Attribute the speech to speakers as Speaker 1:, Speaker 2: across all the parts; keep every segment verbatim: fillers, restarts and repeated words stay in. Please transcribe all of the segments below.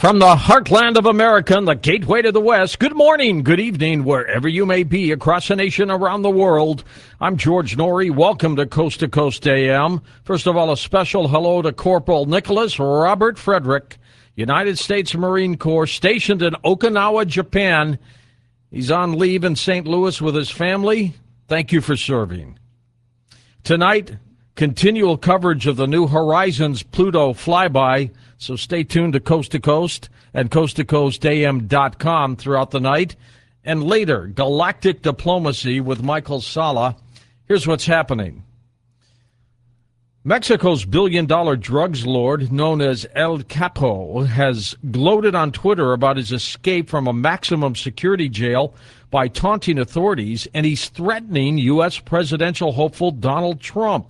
Speaker 1: From the heartland of America and the gateway to the West, good morning, good evening, wherever you may be across the nation, around the world. I'm George Noory. Welcome to Coast to Coast A M. First of all, a special hello to Corporal Nicholas Robert Frederick, United States Marine Corps, stationed in Okinawa, Japan. He's on leave in Saint Louis with his family. Thank you for serving. Tonight, continual coverage of the New Horizons Pluto flyby, so stay tuned to Coast to Coast and coast to coast a m dot com throughout the night. And later, Galactic Diplomacy with Michael Salla. Here's what's happening. Mexico's billion-dollar drugs lord, known as El Capo, has gloated on Twitter about his escape from a maximum security jail by taunting authorities, and he's threatening U S presidential hopeful Donald Trump.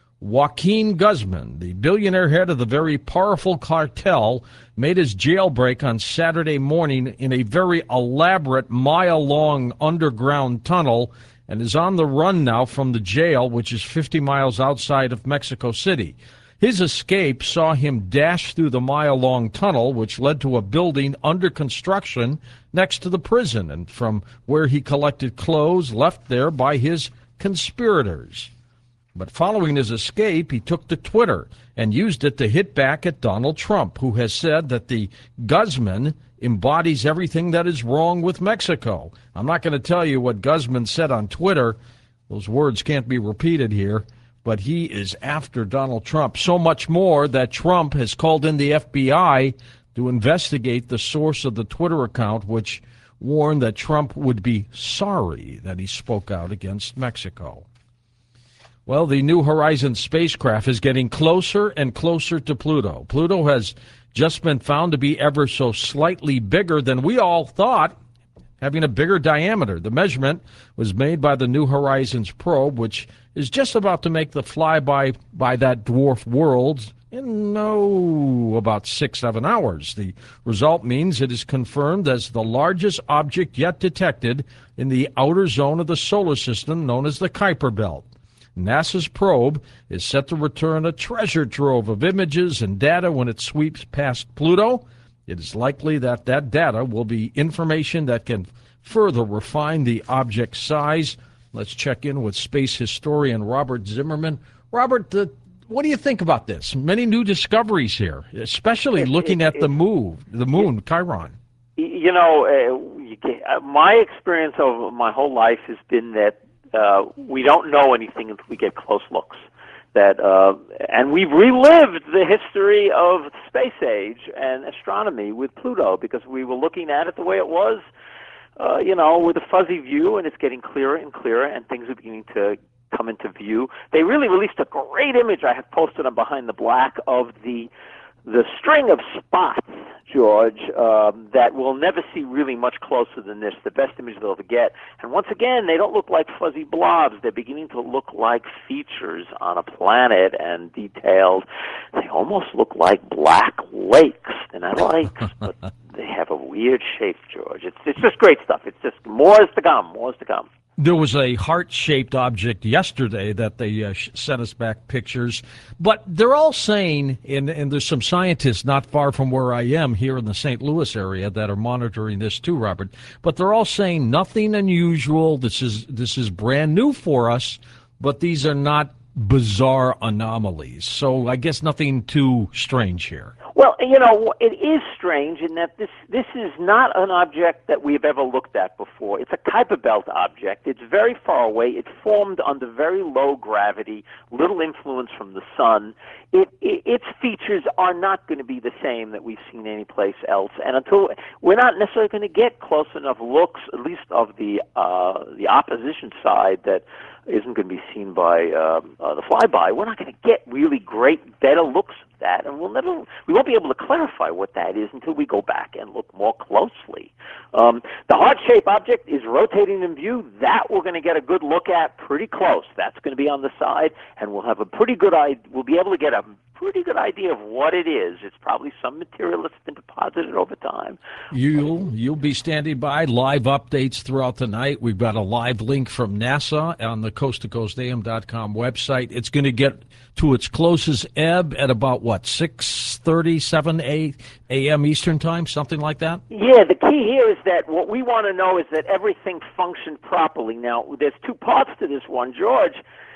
Speaker 1: Joaquin Guzman, the billionaire head of the very powerful cartel, made his jailbreak on Saturday morning in a very elaborate mile-long underground tunnel and is on the run now from the jail, which is fifty miles outside of Mexico City. His escape saw him dash through the mile-long tunnel, which led to a building under construction next to the prison, and from where he collected clothes left there by his conspirators. But following his escape, he took to Twitter and used it to hit back at Donald Trump, who has said that the Guzman embodies everything that is wrong with Mexico. I'm not going to tell you what Guzman said on Twitter. Those words can't be repeated here. But he is after Donald Trump, so much more that Trump has called in the F B I to investigate the source of the Twitter account, which warned that Trump would be sorry that he spoke out against Mexico. Well, the New Horizons spacecraft is getting closer and closer to Pluto. Pluto has just been found to be ever so slightly bigger than we all thought, having a bigger diameter. The measurement was made by the New Horizons probe, which is just about to make the flyby by that dwarf world in, no, about six, seven hours. The result means it is confirmed as the largest object yet detected in the outer zone of the solar system, known as the Kuiper Belt. NASA's probe is set to return a treasure trove of images and data when it sweeps past Pluto. It is likely that that data will be information that can further refine the object's size. Let's check in with space historian Robert Zimmerman. Robert, the, what do you think about this? Many new discoveries here, especially it, looking it, at it, the moon, the moon, Chiron.
Speaker 2: You know, uh, you can, uh, my experience of my whole life has been that Uh, we don't know anything until we get close looks. That uh, and we've relived the history of the space age and astronomy with Pluto because we were looking at it the way it was, uh, you know, with a fuzzy view, and it's getting clearer and clearer, and things are beginning to come into view. They really released a great image I have posted on Behind the Black of the the string of spots, George, um, that we'll never see really much closer than this, the best image they'll ever get. And once again, they don't look like fuzzy blobs. They're beginning to look like features on a planet and detailed. They almost look like black lakes. They're not lakes, but they have a weird shape, George. It's, it's just great stuff. It's just more is to come, more is to come.
Speaker 1: There was a heart-shaped object yesterday that they uh, sent us back pictures. But they're all saying, and, and there's some scientists not far from where I am here in the Saint Louis area that are monitoring this too, Robert. But they're all saying nothing unusual. This is this is brand new for us, but these are not bizarre anomalies. So I guess nothing too strange here.
Speaker 2: Well, you know, it is strange in that this this is not an object that we've ever looked at before. It's a Kuiper Belt object. It's very far away. It formed under very low gravity, little influence from the sun. It, it, its features are not going to be the same that we've seen anyplace else. And until we're not necessarily going to get close enough looks, at least of the uh, the opposition side, that isn't going to be seen by um, uh, the flyby. We're not going to get really great, better looks at that, and we'll never, we won't be able to clarify what that is until we go back and look more closely. Um, the heart-shaped object is rotating in view. That we're going to get a good look at pretty close. That's going to be on the side, and we'll have a pretty good idea. We'll be able to get a pretty good idea of what it is. It's probably some material that's been deposited over time.
Speaker 1: You'll you'll be standing by, live updates throughout the night. We've got a live link from NASA on the coast to coast A M dot com website. It's going to get to its closest ebb at about, what, six thirty, seven a m Eastern time, something like that?
Speaker 2: Yeah, the key here is that what we want to know is that everything functioned properly. Now, there's two parts to this one, George.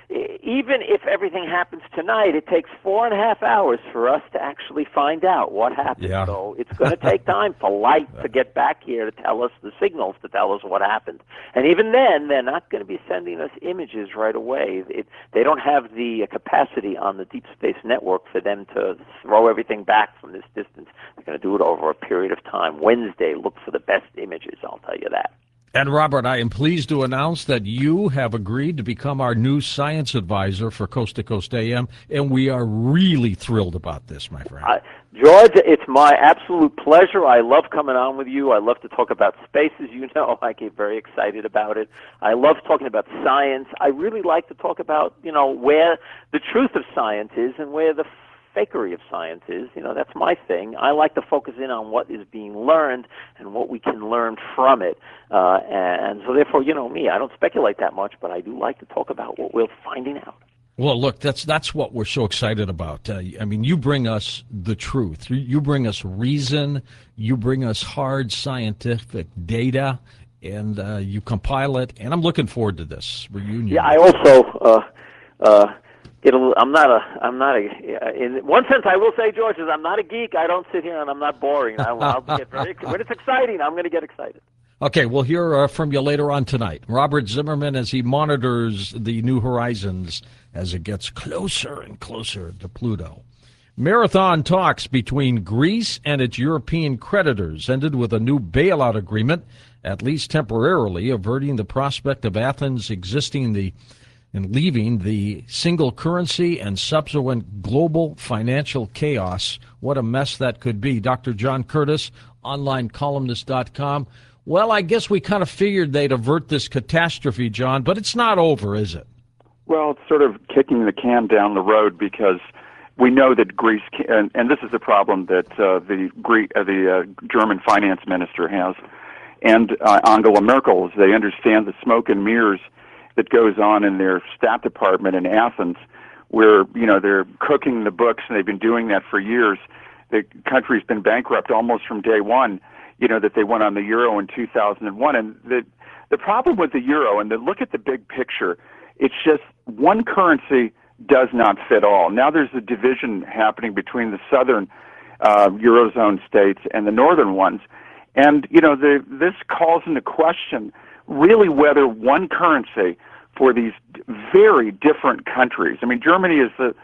Speaker 2: Even if everything happens tonight, it takes four and a half hours for us to actually find out what happened.
Speaker 1: Yeah.
Speaker 2: So it's going to take time for light to get back here to tell us the signals, to tell us what happened. And even then, they're not going to be sending us images right away. It, they don't have the capacity on the Deep Space Network for them to throw everything back from this distance. They're going to do it over a period of time. Wednesday, look for the best images, I'll tell you that.
Speaker 1: And Robert, I am pleased to announce that you have agreed to become our new science advisor for Coast to Coast A M, and we are really thrilled about this, my friend.
Speaker 2: Uh, George, it's my absolute pleasure. I love coming on with you. I love to talk about space, as you know. I get very excited about it. I love talking about science. I really like to talk about, you know, where the truth of science is and where the fakery of science is. You know, that's my thing. I like to focus in on what is being learned and what we can learn from it. Uh, and so therefore, you know me, I don't speculate that much, but I do like to talk about what we're finding out.
Speaker 1: Well, look, that's that's what we're so excited about. Uh, I mean, you bring us the truth. You bring us reason. You bring us hard scientific data, and uh, you compile it. And I'm looking forward to this reunion.
Speaker 2: Yeah, I also... Uh, uh, Get a little, I'm not a. I'm not a. In one sense, I will say, George, is I'm not a geek. I don't sit here and I'm not boring. I, I'll get very. When it's exciting, I'm going to get excited.
Speaker 1: Okay, we'll hear uh, from you later on tonight. Robert Zimmerman, as he monitors the New Horizons as it gets closer and closer to Pluto. Marathon talks between Greece and its European creditors ended with a new bailout agreement, at least temporarily, averting the prospect of Athens existing the and leaving the single currency and subsequent global financial chaos. What a mess that could be. Doctor John Curtis, online columnist dot com. Well, I guess we kind of figured they'd avert this catastrophe, John, but it's not over, is it?
Speaker 3: Well, it's sort of kicking the can down the road because we know that Greece, can, and, and this is the problem that uh, the Greek, uh, the uh, German finance minister has, and uh, Angela Merkel, as they understand the smoke and mirrors that goes on in their stat department in Athens, where, you know, they're cooking the books, and they've been doing that for years. The country's been bankrupt almost from day one, you know, that they went on the euro in two thousand one. And the the problem with the euro, and to look at the big picture, it's just one currency does not fit all. Now there's a division happening between the southern uh, Eurozone states and the northern ones. And, you know, the, this calls into question really whether one currency for these very different countries. I mean, Germany is the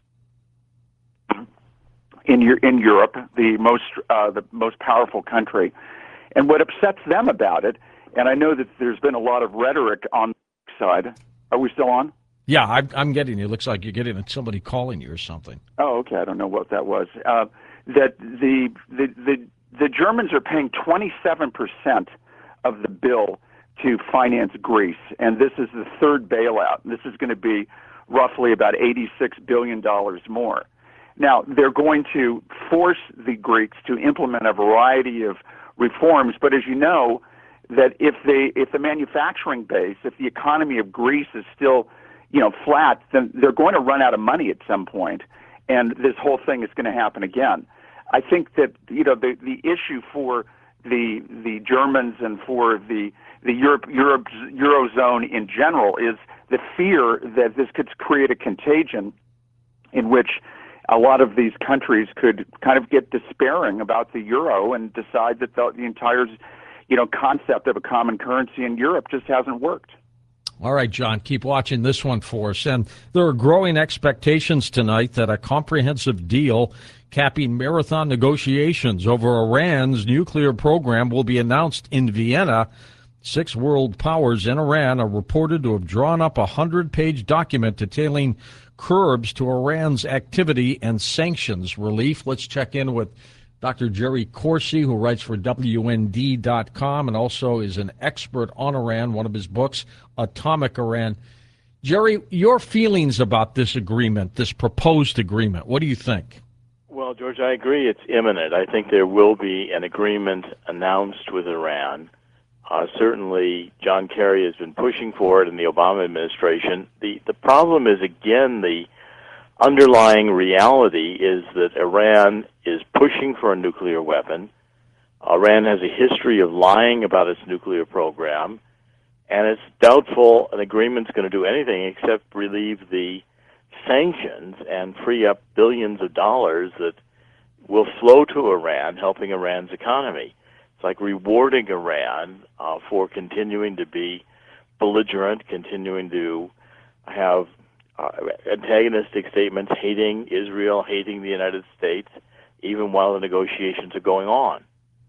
Speaker 3: in in Europe the most uh, the most powerful country, and what upsets them about it. And I know that there's been a lot of rhetoric on the side. Are we still on?
Speaker 1: Yeah, I'm, I'm getting you. It looks like you're getting somebody calling you or something.
Speaker 3: Oh, okay. I don't know what that was. Uh, that the the the the Germans are paying twenty-seven percent of the bill to finance Greece, and this is the third bailout. This is going to be roughly about eighty-six billion dollars more. Now, they're going to force the Greeks to implement a variety of reforms, but as you know, that if they, if the manufacturing base, if the economy of Greece is still, you know, flat, then they're going to run out of money at some point, and this whole thing is going to happen again. I think that, you know, the the issue for the the Germans and for the the Europe, Europe Eurozone in general is the fear that this could create a contagion in which a lot of these countries could kind of get despairing about the euro and decide that the, the entire, you know, concept of a common currency in Europe just hasn't worked.
Speaker 1: All right, John, keep watching this one for us. And there are growing expectations tonight that a comprehensive deal capping marathon negotiations over Iran's nuclear program will be announced in Vienna. Six world powers and Iran are reported to have drawn up a hundred-page document detailing curbs to Iran's activity and sanctions relief. Let's check in with Doctor Jerry Corsi, who writes for W N D dot com and also is an expert on Iran. One of his books, Atomic Iran. Jerry, your feelings about this agreement, this proposed agreement, what do you think?
Speaker 4: Well, George, I agree it's imminent. I think there will be an agreement announced with Iran. Uh, certainly, John Kerry has been pushing for it in the Obama administration. The, the problem is, again, the underlying reality is that Iran is pushing for a nuclear weapon. Iran has a history of lying about its nuclear program, and it's doubtful an agreement's going to do anything except relieve the sanctions and free up billions of dollars that will flow to Iran, helping Iran's economy. It's like rewarding Iran uh, for continuing to be belligerent, continuing to have uh, antagonistic statements, hating Israel, hating the United States, even while the negotiations are going on.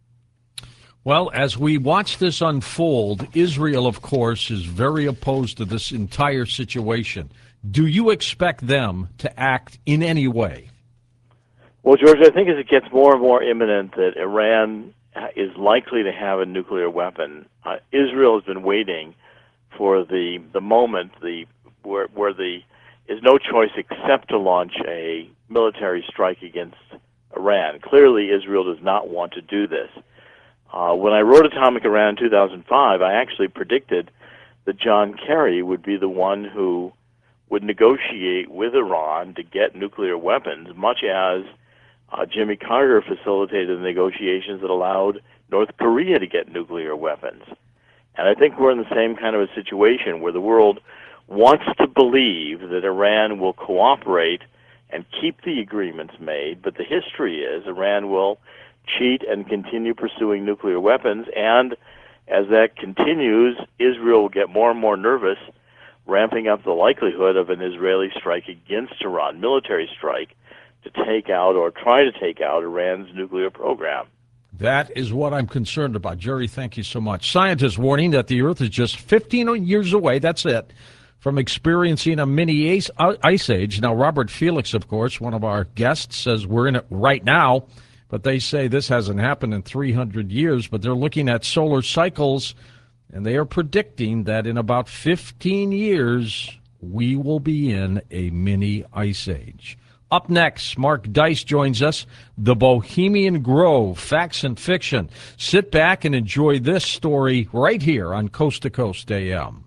Speaker 1: Well, as we watch this unfold, Israel, of course, is very opposed to this entire situation. Do you expect them to act in any way?
Speaker 4: Well, George, I think as it gets more and more imminent that Iran is likely to have a nuclear weapon, uh, Israel has been waiting for the the moment the where where the is no choice except to launch a military strike against Iran. Clearly, Israel does not want to do this. Uh, when I wrote Atomic Iran in two thousand five, I actually predicted that John Kerry would be the one who would negotiate with Iran to get nuclear weapons, much as uh, Jimmy Carter facilitated the negotiations that allowed North Korea to get nuclear weapons. And I think we're in the same kind of a situation where the world wants to believe that Iran will cooperate and keep the agreements made, but the history is Iran will cheat and continue pursuing nuclear weapons, and as that continues, Israel will get more and more nervous, ramping up the likelihood of an Israeli strike against Iran, military strike, to take out or try to take out Iran's nuclear program.
Speaker 1: That is what I'm concerned about. Jerry, thank you so much. Scientists warning that the Earth is just fifteen years away, that's it, from experiencing a mini ice, ice age. Now, Robert Felix, of course, one of our guests, says we're in it right now, but they say this hasn't happened in three hundred years, but they're looking at solar cycles, and they are predicting that in about fifteen years, we will be in a mini ice age. Up next, Mark Dice joins us, The Bohemian Grove, Facts and Fiction. Sit back and enjoy this story right here on Coast to Coast A M.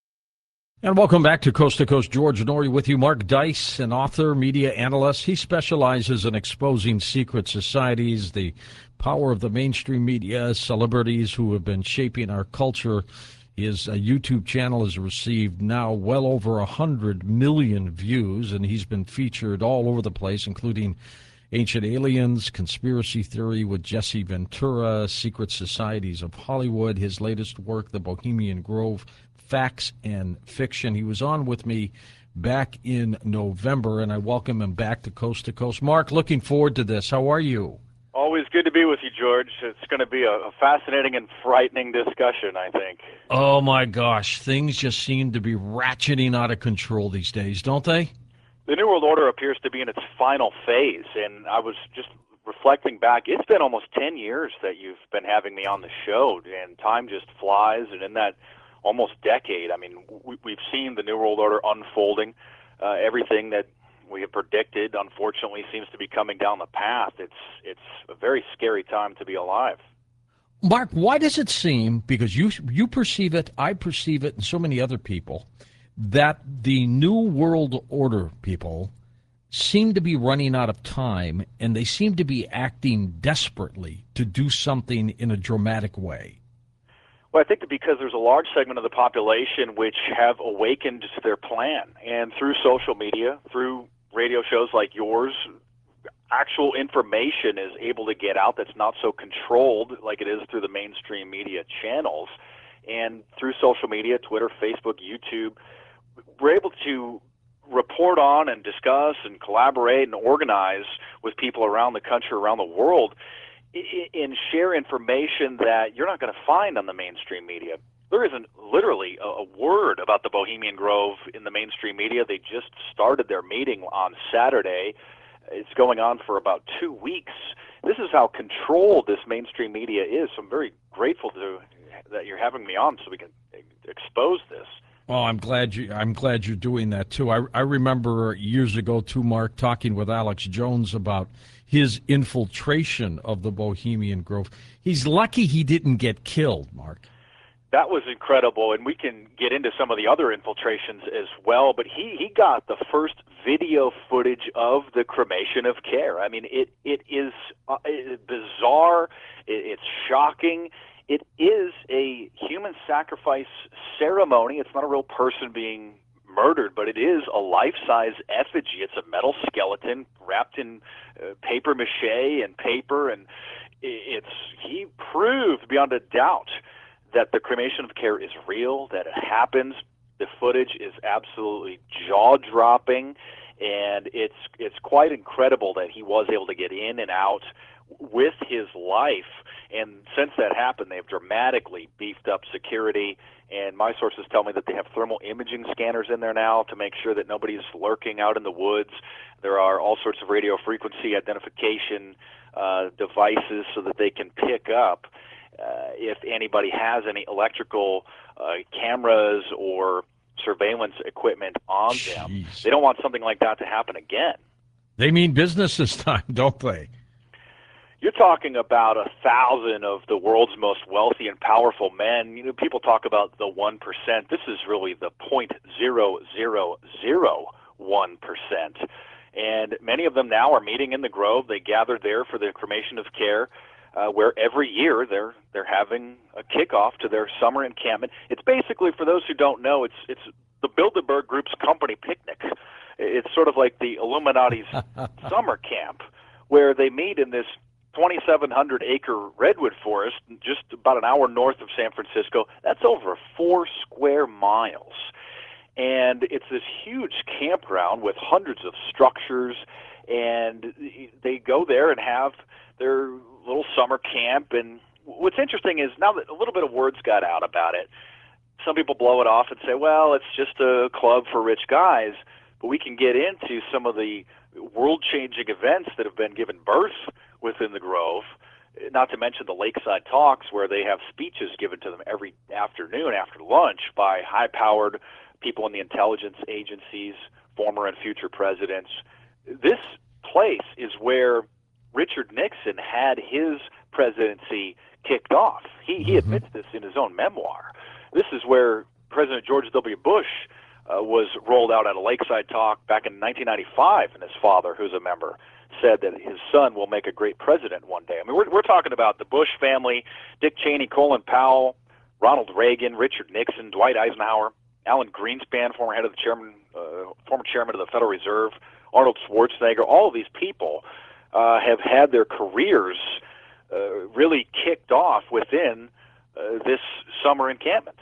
Speaker 1: And welcome back to Coast to Coast. George Noory with you. Mark Dice, an author, media analyst. He specializes in exposing secret societies, the power of the mainstream media, celebrities who have been shaping our culture. His uh, YouTube channel has received now well over one hundred million views, and he's been featured all over the place, including Ancient Aliens, Conspiracy Theory with Jesse Ventura, Secret Societies of Hollywood, his latest work, The Bohemian Grove, Facts and Fiction. He was on with me back in November, and I welcome him back to Coast to Coast. Mark, looking forward to this. How are you?
Speaker 5: Always good to be with you, George. It's going to be a, a fascinating and frightening discussion, I think.
Speaker 1: Oh, my gosh. Things just seem to be ratcheting out of control these days, don't they?
Speaker 5: The New World Order appears to be in its final phase, and I was just reflecting back. It's been almost ten years that you've been having me on the show, and time just flies, and in that almost decade, I mean, we, we've seen the New World Order unfolding. Uh, everything that we have predicted, unfortunately, seems to be coming down the path. It's it's a very scary time to be alive.
Speaker 1: Mark, why does it seem, because you you perceive it, I perceive it, and so many other people, that the New World Order people seem to be running out of time, and they seem to be acting desperately to do something in a dramatic way?
Speaker 5: Well, I think that because there's a large segment of the population which have awakened to their plan, and through social media, through radio shows like yours, actual information is able to get out that's not so controlled like it is through the mainstream media channels. And through social media, Twitter, Facebook, YouTube, we're able to report on and discuss and collaborate and organize with people around the country, around the world, and share information that you're not going to find on the mainstream media. There isn't literally a, a word about the Bohemian Grove in the mainstream media. They just started their meeting on Saturday. It's going on for about two weeks. This is how controlled this mainstream media is. So I'm very grateful to, that you're having me on so we can expose this.
Speaker 1: Oh, I'm glad you. I'm glad you're doing that too. I I remember years ago too, Mark, talking with Alex Jones about his infiltration of the Bohemian Grove. He's lucky he didn't get killed, Mark.
Speaker 5: That was incredible, and we can get into some of the other infiltrations as well, but he, he got the first video footage of the cremation of care. I mean, it, it is uh, it, bizarre, it, it's shocking. It is a human sacrifice ceremony. It's not a real person being murdered, but it is a life-size effigy. It's a metal skeleton wrapped in uh, paper mache and paper, and it's he proved beyond a doubt that the cremation of care is real, that it happens. The footage is absolutely jaw-dropping, and it's it's quite incredible that he was able to get in and out with his life. And since that happened, they've dramatically beefed up security, and my sources tell me that they have thermal imaging scanners in there now to make sure that nobody's lurking out in the woods. There are all sorts of radio frequency identification uh, devices so that they can pick up Uh, if anybody has any electrical uh, cameras or surveillance equipment on
Speaker 1: Jeez.
Speaker 5: them. They don't want something like that to happen again.
Speaker 1: They mean business this time, don't they?
Speaker 5: You're talking about a thousand of the world's most wealthy and powerful men. You know, people talk about the one percent. This is really the point zero zero zero one percent. And many of them now are meeting in the Grove. They gathered there for the cremation of care. Uh, where every year they're they're having a kickoff to their summer encampment. It's basically, for those who don't know, it's it's the Bilderberg Group's company picnic. It's sort of like the Illuminati's summer camp, where they meet in this twenty-seven hundred acre redwood forest just about an hour north of San Francisco. That's over four square miles. And it's this huge campground with hundreds of structures, and they go there and have their little summer camp. And what's interesting is now that a little bit of words got out about it, some people blow it off and say, well, it's just a club for rich guys, but we can get into some of the world-changing events that have been given birth within the Grove, not to mention the Lakeside Talks, where they have speeches given to them every afternoon after lunch by high-powered people in the intelligence agencies, former and future presidents. This place is where Richard Nixon had his presidency kicked off. He, he admits this in his own memoir. This is where President George W. Bush uh, was rolled out at a Lakeside Talk back in nineteen ninety-five, and his father, who's a member, said that his son will make a great president one day. I mean, we're, we're talking about the Bush family, Dick Cheney, Colin Powell, Ronald Reagan, Richard Nixon, Dwight Eisenhower, Alan Greenspan, former head of the chairman, uh, former chairman of the Federal Reserve, Arnold Schwarzenegger. All of these people Uh, have had their careers uh, really kicked off within uh, this summer encampment.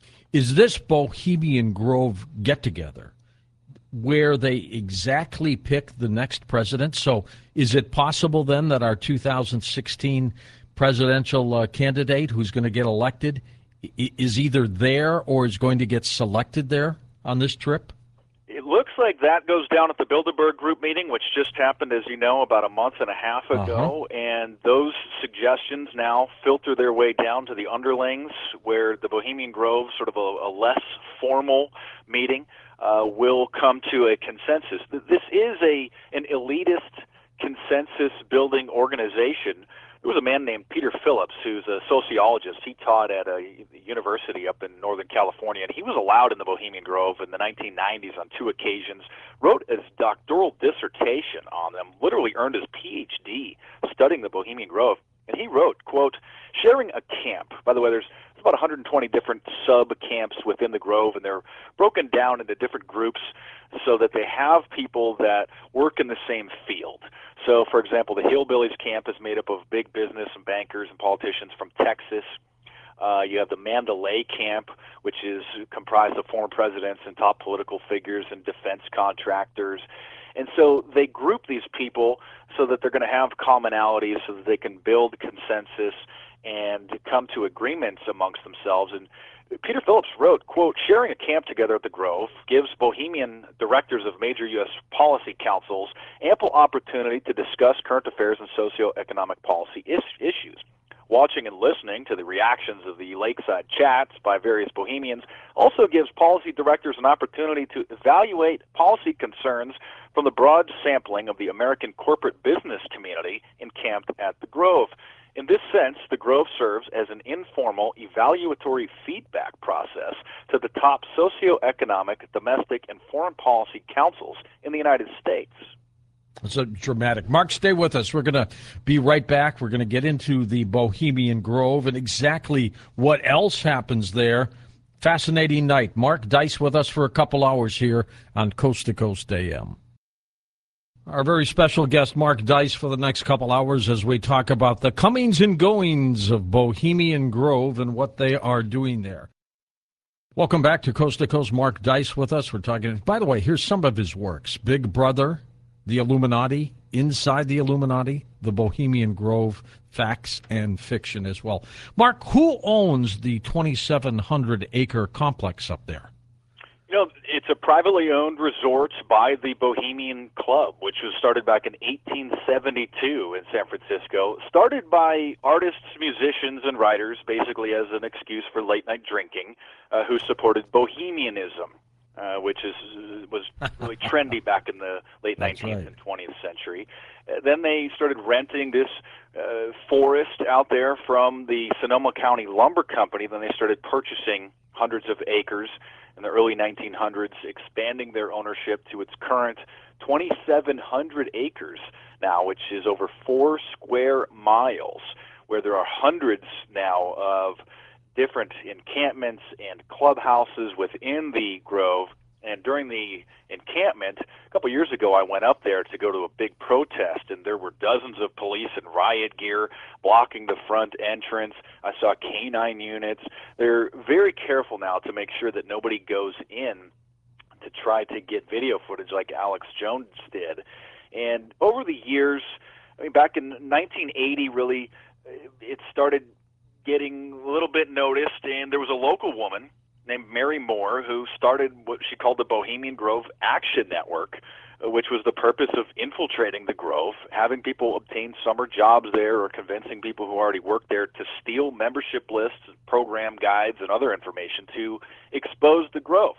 Speaker 1: Is this Bohemian Grove get-together where they exactly pick the next president? So is it possible then that our two thousand sixteen presidential uh, candidate who's going to get elected is either there or is going to get selected there on this trip?
Speaker 5: It looks like that goes down at the Bilderberg Group meeting, which just happened, as you know, about a month and a half ago. Uh-huh. And those suggestions now filter their way down to the underlings, where the Bohemian Grove, sort of a, a less formal meeting, uh, will come to a consensus. This is a an elitist consensus-building organization. There was a man named Peter Phillips, who's a sociologist. He taught at a university up in Northern California, and he was allowed in the Bohemian Grove in the nineteen nineties on two occasions, wrote his doctoral dissertation on them, literally earned his P H D studying the Bohemian Grove. And he wrote, quote, sharing a camp. By the way, there's about one hundred twenty different sub-camps within the Grove, and they're broken down into different groups so that they have people that work in the same field. So, for example, the Hillbillies camp is made up of big business and bankers and politicians from Texas. Uh, you have the Mandalay camp, which is comprised of former presidents and top political figures and defense contractors. And so they group these people so that they're going to have commonalities so that they can build consensus and come to agreements amongst themselves. And Peter Phillips wrote, quote, sharing a camp together at the Grove gives Bohemian directors of major U S policy councils ample opportunity to discuss current affairs and socioeconomic policy is- issues. Watching and listening to the reactions of the lakeside chats by various Bohemians also gives policy directors an opportunity to evaluate policy concerns from the broad sampling of the American corporate business community encamped at the Grove. In this sense, the Grove serves as an informal evaluatory feedback process to the top socioeconomic, domestic, and foreign policy councils in the United States.
Speaker 1: It's a dramatic. Mark, stay with us. We're going to be right back. We're going to get into the Bohemian Grove and exactly what else happens there. Fascinating night. Mark Dice with us for a couple hours here on Coast to Coast A M. Our very special guest, Mark Dice, for the next couple hours as we talk about the comings and goings of Bohemian Grove and what they are doing there. Welcome back to Coast to Coast. Mark Dice with us. We're talking, by the way, here's some of his works. Big Brother, The Illuminati, Inside the Illuminati, The Bohemian Grove, Facts and Fiction as well. Mark, who owns the twenty-seven hundred acre complex up there?
Speaker 5: You know, it's a privately owned resort by the Bohemian Club, which was started back in eighteen seventy-two in San Francisco. Started by artists, musicians, and writers, basically as an excuse for late-night drinking, uh, who supported bohemianism, uh, which is was really trendy back in the late
Speaker 1: That's
Speaker 5: nineteenth
Speaker 1: right.
Speaker 5: and twentieth century. Uh, then they started renting this uh, forest out there from the Sonoma County Lumber Company. Then they started purchasing hundreds of acres in the early nineteen hundreds, expanding their ownership to its current twenty-seven hundred acres now, which is over four square miles, where there are hundreds now of different encampments and clubhouses within the Grove. And during the encampment, a couple years ago, I went up there to go to a big protest, and there were dozens of police in riot gear blocking the front entrance. I saw canine units. They're very careful now to make sure that nobody goes in to try to get video footage like Alex Jones did. And over the years, I mean, back in nineteen eighty, really, it started getting a little bit noticed, and there was a local woman named Mary Moore, who started what she called the Bohemian Grove Action Network, uh, which was the purpose of infiltrating the Grove, having people obtain summer jobs there or convincing people who already worked there to steal membership lists, program guides, and other information to expose the Grove.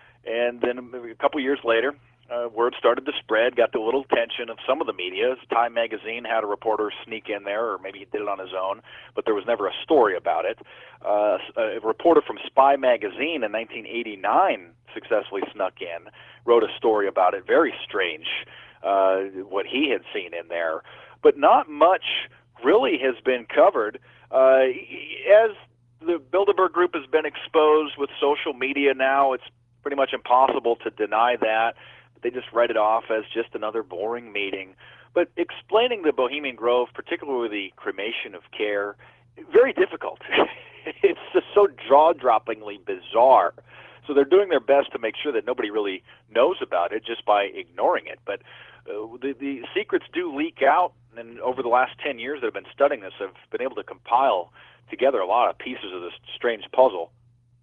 Speaker 5: And then a couple years later, uh, word started to spread, got the little attention of some of the media. Time magazine had a reporter sneak in there, or maybe he did it on his own, but there was never a story about it. Uh, a reporter from Spy magazine in nineteen eighty-nine successfully snuck in, wrote a story about it. Very strange, uh, what he had seen in there. But not much really has been covered. Uh, as the Bilderberg Group has been exposed with social media now, it's pretty much impossible to deny that. They just write it off as just another boring meeting. But explaining the Bohemian Grove, particularly the cremation of care, very difficult. It's just so jaw-droppingly bizarre. So they're doing their best to make sure that nobody really knows about it just by ignoring it. But uh, the, the secrets do leak out, and over the last ten years that I've been studying this, I've been able to compile together a lot of pieces of this strange puzzle.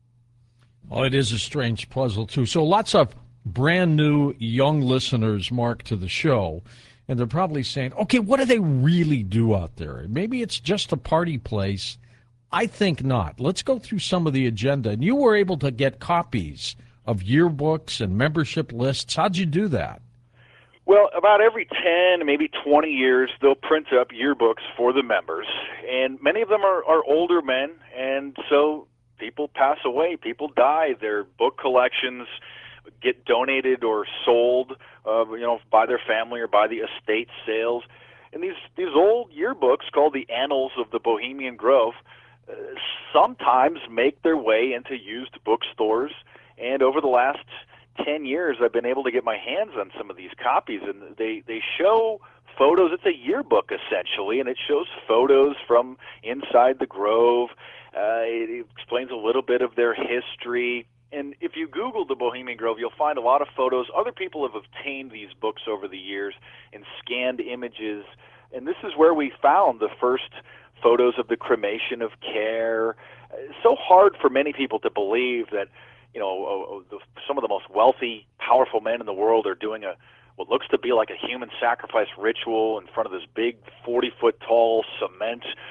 Speaker 1: Oh, it is a strange puzzle, too. So lots of brand new young listeners, Mark, to the show, and they're probably saying, okay, what do they really do out there? Maybe it's just a party place. I think not. Let's go through some of the agenda. And you were able to get copies of yearbooks and membership lists. How'd you do that?
Speaker 5: Well, about every ten, maybe twenty years, they'll print up yearbooks for the members, and many of them are, are older men, and so people pass away, people die, their book collections get donated or sold, uh, you know, by their family or by the estate sales. And these, these old yearbooks called the Annals of the Bohemian Grove uh, sometimes make their way into used bookstores. And over the last ten years, I've been able to get my hands on some of these copies, and they, they show photos. It's a yearbook, essentially, and it shows photos from inside the Grove. Uh, it explains a little bit of their history. And if you Google the Bohemian Grove, you'll find a lot of photos. Other people have obtained these books over the years and scanned images. And this is where we found the first photos of the cremation of care. It's so hard for many people to believe that, you know, uh, the, some of the most wealthy, powerful men in the world are doing a what looks to be like a human sacrifice ritual in front of this big forty-foot tall cement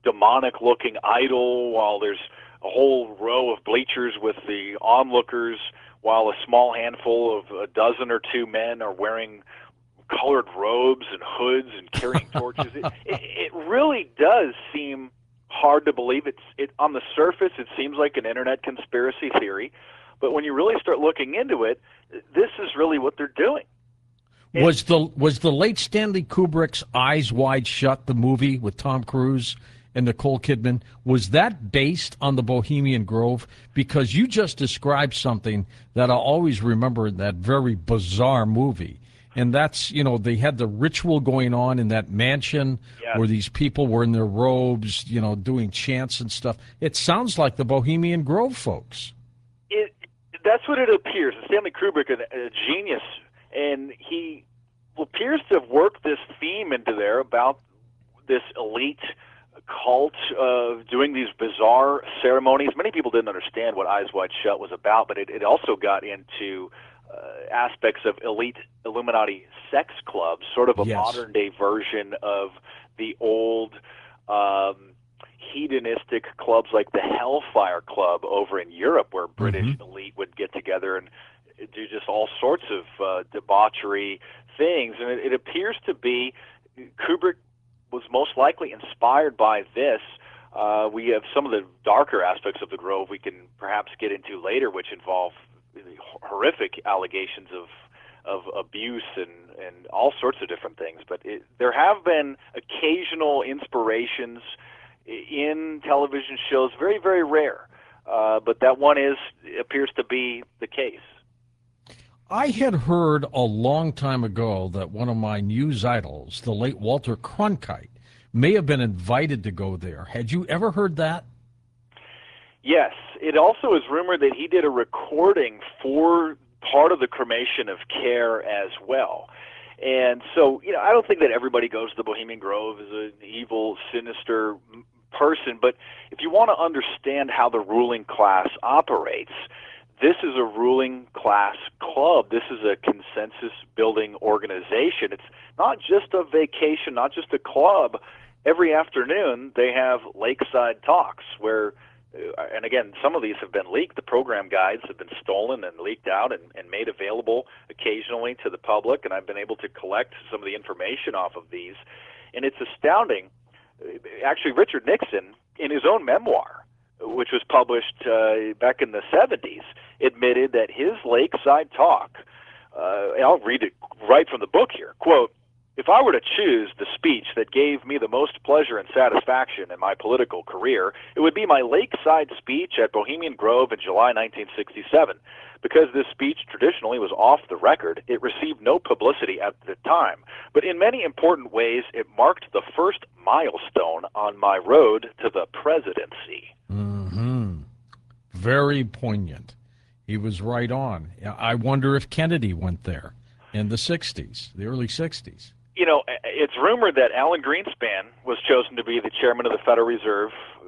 Speaker 5: demonic-looking idol, while there's a whole row of bleachers with the onlookers, while a small handful of a dozen or two men are wearing colored robes and hoods and carrying torches. It, it, it really does seem hard to believe. It's it on the surface, it seems like an internet conspiracy theory, but when you really start looking into it, this is really what they're doing. And
Speaker 1: was the was the late Stanley Kubrick's Eyes Wide Shut, the movie with Tom Cruise and Nicole Kidman, was that based on the Bohemian Grove? Because you just described something that I'll always remember in that very bizarre movie. And that's, you know, they had the ritual going on in that mansion
Speaker 5: Yes.
Speaker 1: where these people were in their robes, you know, doing chants and stuff. It sounds like the Bohemian Grove folks.
Speaker 5: It, that's what it appears. Stanley Kubrick, a, a genius, and he appears to have worked this theme into there about this elite cult of doing these bizarre ceremonies. Many people didn't understand what Eyes Wide Shut was about, but it, it also got into uh, aspects of elite Illuminati sex clubs, sort of a
Speaker 1: Yes.
Speaker 5: modern-day version of the old um, hedonistic clubs like the Hellfire Club over in Europe, where British
Speaker 1: Mhm.
Speaker 5: elite would get together and do just all sorts of uh, debauchery things. And it, it appears to be Kubrick was most likely inspired by this. Uh, we have some of the darker aspects of the Grove we can perhaps get into later, which involve really horrific allegations of of abuse and, and all sorts of different things. But it, there have been occasional inspirations in television shows, very, very rare. Uh, but that one is appears to be the case.
Speaker 1: I had heard a long time ago that one of my news idols, the late Walter Cronkite, may have been invited to go there. Had you ever heard that?
Speaker 5: Yes. It also is rumored that he did a recording for part of the cremation of Care as well. And so, you know, I don't think that everybody goes to the Bohemian Grove as an evil, sinister person, but if you want to understand how the ruling class operates, this is a ruling class club. This is a consensus-building organization. It's not just a vacation, not just a club. Every afternoon they have lakeside talks where, and again, some of these have been leaked. The program guides have been stolen and leaked out and, and made available occasionally to the public, and I've been able to collect some of the information off of these. And it's astounding. Actually, Richard Nixon, in his own memoir, which was published uh, back in the seventies, admitted that his lakeside talk, uh, and I'll read it right from the book here, quote, "If I were to choose the speech that gave me the most pleasure and satisfaction in my political career, it would be my lakeside speech at Bohemian Grove in July nineteen sixty-seven. Because this speech traditionally was off the record, it received no publicity at the time. But in many important ways, it marked the first milestone on my road to the presidency."
Speaker 1: Mm-hmm. Very poignant. He was right on. I wonder if Kennedy went there in the sixties, the early sixties.
Speaker 5: You know, it's rumored that Alan Greenspan was chosen to be the chairman of the Federal Reserve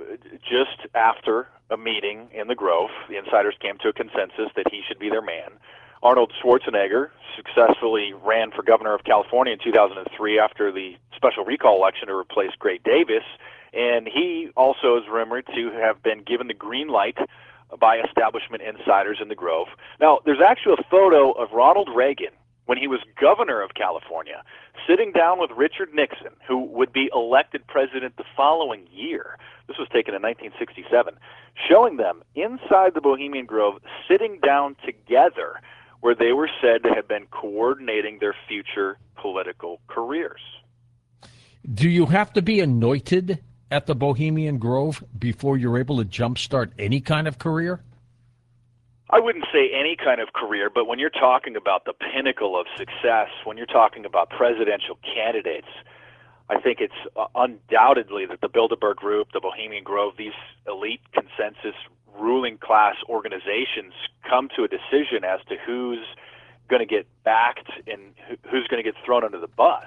Speaker 5: just after a meeting in the Grove. The insiders came to a consensus that he should be their man. Arnold Schwarzenegger successfully ran for governor of California in two thousand three after the special recall election to replace Gray Davis, and he also is rumored to have been given the green light by establishment insiders in the Grove. Now, there's actually a photo of Ronald Reagan when he was governor of California, sitting down with Richard Nixon, who would be elected president the following year. This was taken in nineteen sixty-seven, showing them inside the Bohemian Grove, sitting down together, where they were said to have been coordinating their future political careers.
Speaker 1: Do you have to be anointed at the Bohemian Grove before you're able to jumpstart any kind of career?
Speaker 5: I wouldn't say any kind of career, but when you're talking about the pinnacle of success, when you're talking about presidential candidates, I think it's uh, undoubtedly that the Bilderberg Group, the Bohemian Grove, these elite consensus ruling class organizations come to a decision as to who's going to get backed and who's going to get thrown under the bus.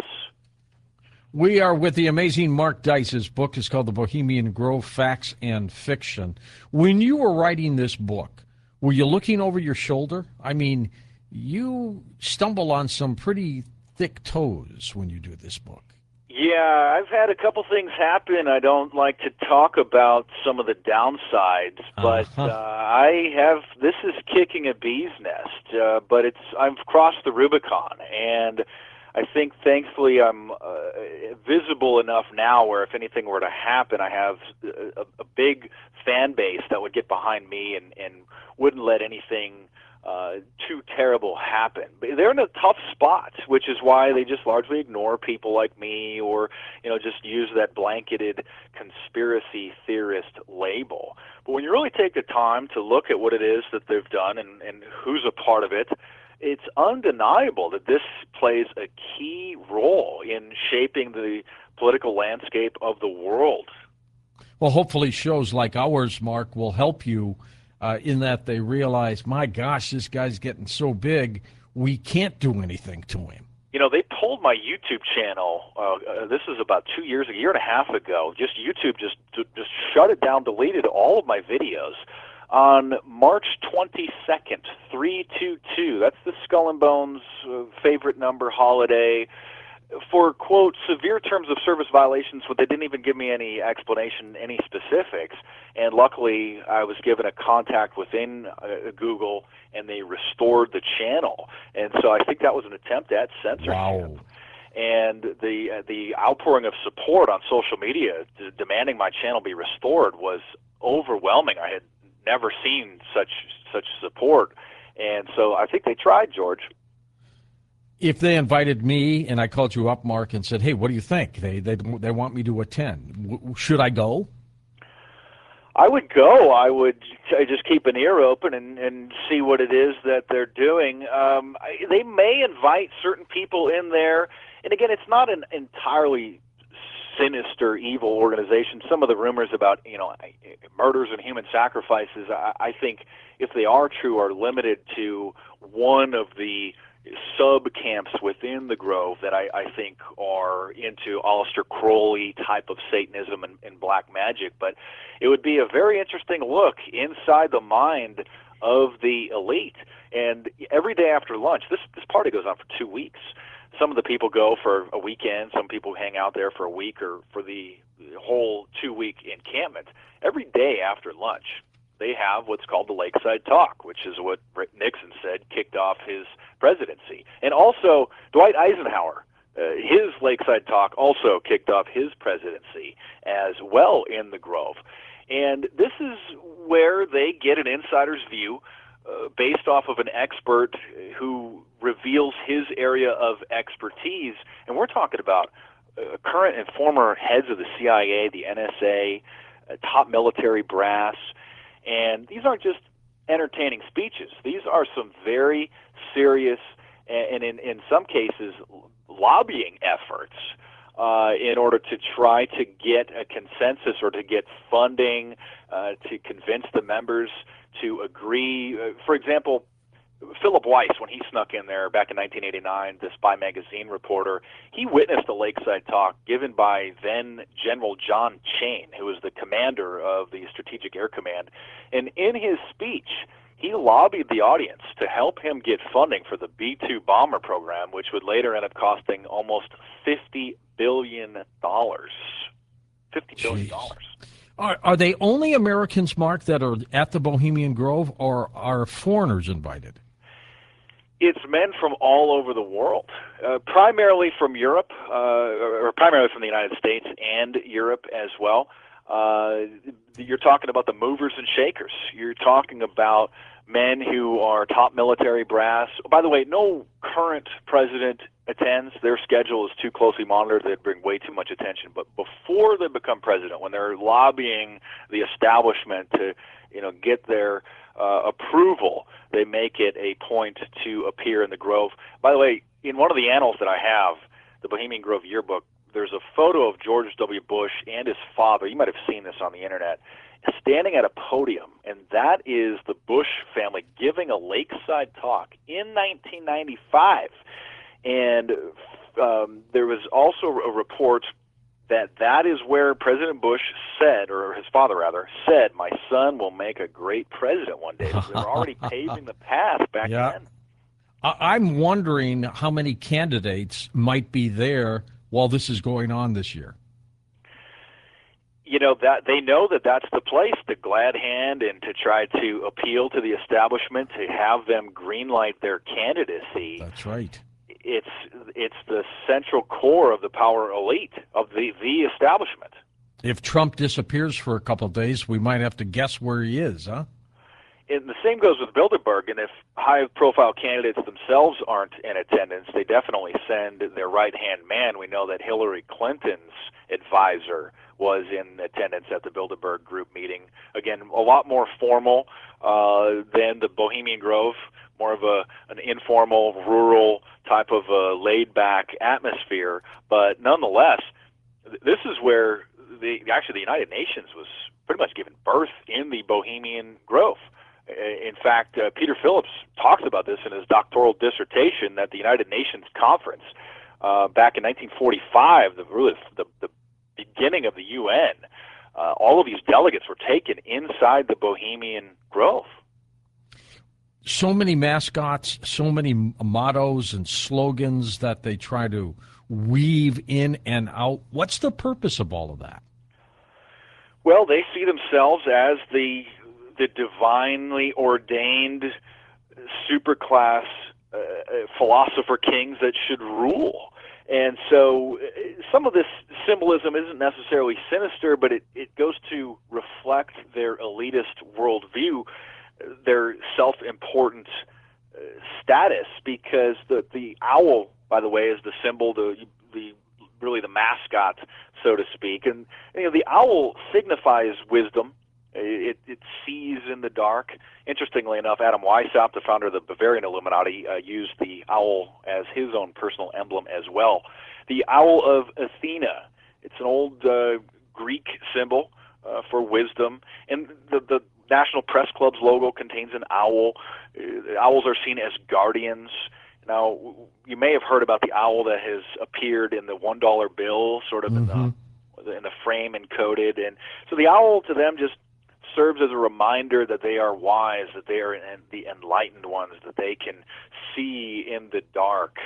Speaker 1: We are with the amazing Mark Dice. His book is called The Bohemian Grove, Facts and Fiction. When you were writing this book, were you looking over your shoulder? I mean, you stumble on some pretty thick toes when you do this book.
Speaker 5: Yeah, I've had a couple things happen. I don't like to talk about some of the downsides, but
Speaker 1: Uh-huh.
Speaker 5: uh, I have. This is kicking a bee's nest, uh, but it's I've crossed the Rubicon, and I think thankfully I'm uh, visible enough now where if anything were to happen, I have a, a big fan base that would get behind me and, and wouldn't let anything uh, too terrible happen. But they're in a tough spot, which is why they just largely ignore people like me, or you know, just use that blanketed conspiracy theorist label. But when you really take the time to look at what it is that they've done and, and who's a part of it, it's undeniable that this plays a key role in shaping the political landscape of the world.
Speaker 1: Well, hopefully shows like ours, Mark, will help you uh, in that they realize, my gosh, this guy's getting so big, we can't do anything to him.
Speaker 5: You know, they pulled my YouTube channel. Uh, uh, this is about two years, a year and a half ago. Just YouTube just just shut it down, deleted all of my videos. On March twenty-second, three two two, that's the Skull and Bones uh, favorite number holiday, for, quote, severe terms of service violations, but they didn't even give me any explanation, any specifics. And luckily, I was given a contact within uh, Google, and they restored the channel. And so I think that was an attempt at censorship.
Speaker 1: Wow.
Speaker 5: And the uh, the outpouring of support on social media d- demanding my channel be restored was overwhelming. I had never seen such such support, and so I think they tried, George.
Speaker 1: If they invited me and I called you up, Mark, and said, hey, what do you think? They they they want me to attend. W- should I go?
Speaker 5: I would go. I would t- just keep an ear open and, and see what it is that they're doing. Um, I, they may invite certain people in there, and again, it's not an entirely sinister, evil organization. Some of the rumors about, you know, murders and human sacrifices, I, I think, if they are true, are limited to one of the sub camps within the Grove that I, I think are into Aleister Crowley type of Satanism and, and black magic. But it would be a very interesting look inside the mind of the elite. And every day after lunch, this this party goes on for two weeks. Some of the people go for a weekend. Some people hang out there for a week or for the whole two-week encampment. Every day after lunch, they have what's called the Lakeside Talk, which is what Rick Nixon said kicked off his presidency. And also, Dwight Eisenhower, uh, his Lakeside Talk also kicked off his presidency as well in the Grove. And this is where they get an insider's view uh, based off of an expert who reveals his area of expertise. And we're talking about uh, current and former heads of the C I A, the N S A, uh, top military brass. And these aren't just entertaining speeches. These are some very serious and, in, in some cases, lobbying efforts uh, in order to try to get a consensus or to get funding, uh, to convince the members to agree. Uh, for example, Philip Weiss, when he snuck in there back in nineteen eighty-nine, the Spy magazine reporter, he witnessed a Lakeside Talk given by then General John Chain, who was the commander of the Strategic Air Command. And in his speech, he lobbied the audience to help him get funding for the B two bomber program, which would later end up costing almost fifty billion dollars. fifty billion dollars.
Speaker 1: Are, are they only Americans, Mark, that are at the Bohemian Grove, or are foreigners invited?
Speaker 5: It's men from all over the world, uh, primarily from Europe, uh, or primarily from the United States and Europe as well. Uh, you're talking about the movers and shakers. You're talking about men who are top military brass. By the way, no current president attends. Their schedule is too closely monitored. They'd bring way too much attention. But before they become president, when they're lobbying the establishment to, you know, get their uh, approval, they make it a point to appear in the Grove. By the way, in one of the annals that I have, the Bohemian Grove yearbook, there's a photo of George W. Bush and his father. You might have seen this on the internet, standing at a podium, and that is the Bush family giving a Lakeside Talk in nineteen ninety-five. And um, there was also a report that that is where President Bush said, or his father rather, said, my son will make a great president one day. So they were already paving the path back
Speaker 1: yeah.
Speaker 5: then.
Speaker 1: I'm wondering how many candidates might be there while this is going on this year?
Speaker 5: You know, that they know that that's the place to glad hand and to try to appeal to the establishment, to have them greenlight their candidacy.
Speaker 1: That's right.
Speaker 5: It's it's the central core of the power elite, of the, the establishment.
Speaker 1: If Trump disappears for a couple of days, we might have to guess where he is, huh?
Speaker 5: And the same goes with Bilderberg, and if high-profile candidates themselves aren't in attendance, they definitely send their right-hand man. We know that Hillary Clinton's advisor was in attendance at the Bilderberg group meeting. Again, a lot more formal uh, than the Bohemian Grove, more of a an informal, rural type of uh, laid-back atmosphere. But nonetheless, this is where the actually the United Nations was pretty much given birth in the Bohemian Grove. In fact, uh, Peter Phillips talks about this in his doctoral dissertation that the United Nations Conference uh, back in nineteen forty-five, the, really the, the beginning of the U N, uh, all of these delegates were taken inside the Bohemian Grove.
Speaker 1: So many mascots, so many mottos and slogans that they try to weave in and out. What's the purpose of all of that?
Speaker 5: Well, they see themselves as the the divinely ordained superclass uh, philosopher kings that should rule. And so uh, some of this symbolism isn't necessarily sinister, but it, it goes to reflect their elitist worldview, their self-important uh, status, because the, the owl, by the way, is the symbol, the, the really the mascot, so to speak. And you know, the owl signifies wisdom. It, it sees in the dark. Interestingly enough, Adam Weishaupt, the founder of the Bavarian Illuminati, uh, used the owl as his own personal emblem as well. The owl of Athena, it's an old uh, Greek symbol uh, for wisdom. And the, the National Press Club's logo contains an owl. Uh, owls are seen as guardians. Now, you may have heard about the owl that has appeared in the one dollar bill, sort of mm-hmm. in the in the frame encoded. And so the owl to them just serves as a reminder that they are wise, that they are en- the enlightened ones, that they can see in the dark.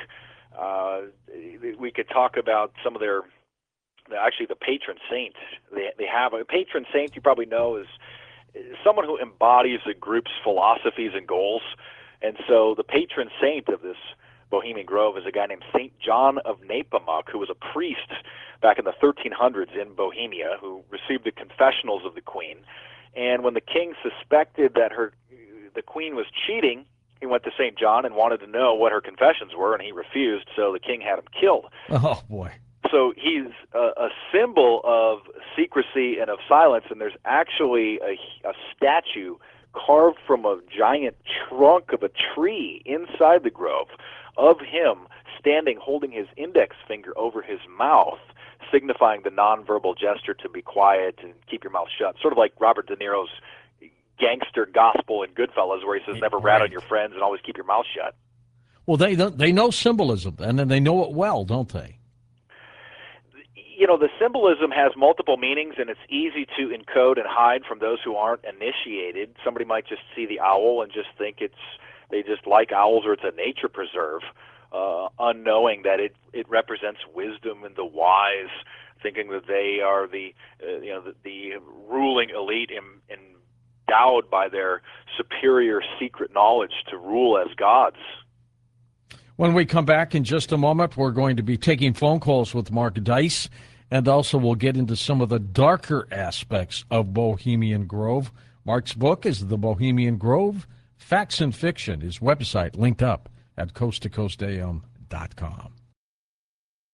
Speaker 5: Uh, we could talk about some of their, actually the patron saint. They, they have a patron saint, you probably know, is, is someone who embodies the group's philosophies and goals. And so the patron saint of this Bohemian Grove is a guy named Saint John of Nepomuk, who was a priest back in the thirteen hundreds in Bohemia, who received the confessionals of the queen. And when the king suspected that her, the queen was cheating, he went to Saint John and wanted to know what her confessions were, and he refused, so the king had him killed.
Speaker 1: Oh, boy.
Speaker 5: So he's a, a symbol of secrecy and of silence, and there's actually a, a statue carved from a giant trunk of a tree inside the grove of him standing holding his index finger over his mouth, signifying the nonverbal gesture to be quiet and keep your mouth shut, sort of like Robert De Niro's gangster gospel in Goodfellas, where he says, never rat on your friends and always keep your mouth shut.
Speaker 1: Well, they they know symbolism, and then they know it well, don't they?
Speaker 5: You know, the symbolism has multiple meanings, and it's easy to encode and hide from those who aren't initiated. Somebody might just see the owl and just think it's they just like owls, or it's a nature preserve, uh, unknowing that it, it represents wisdom and the wise, thinking that they are the uh, you know the, the ruling elite in, endowed by their superior secret knowledge to rule as gods.
Speaker 1: When we come back in just a moment, we're going to be taking phone calls with Mark Dice, and also we'll get into some of the darker aspects of Bohemian Grove. Mark's book is The Bohemian Grove, Facts and Fiction. His website linked up at coast to coast a m dot com.